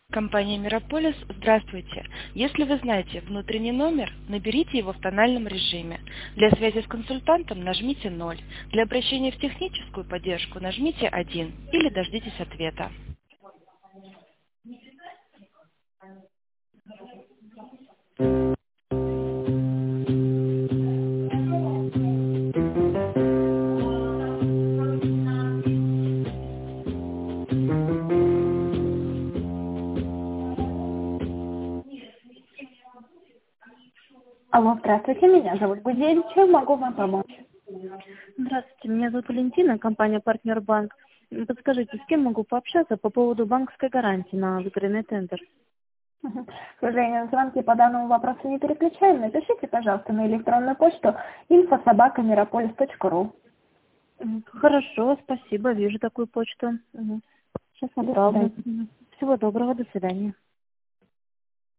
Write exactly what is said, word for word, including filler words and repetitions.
Компания Мирополис, здравствуйте. Если вы знаете внутренний номер, наберите его в тональном режиме. Для связи с консультантом нажмите ноль. Для обращения в техническую поддержку нажмите один или дождитесь ответа. Алло, здравствуйте, меня зовут Гузель. Чем могу вам помочь? Здравствуйте, меня зовут Валентина, компания «Партнер Банк». М, Подскажите, с кем могу пообщаться по поводу банковской гарантии на выигранный тендер? Мгм. К сожалению, звонки по данному вопросу не переключаем. Напишите, пожалуйста, на электронную почту инфо собака мирополис точка ру. М, Хорошо, спасибо, вижу такую почту. Мгм. Сейчас До отправлю. свидания. Мгм. Всего доброго, до свидания.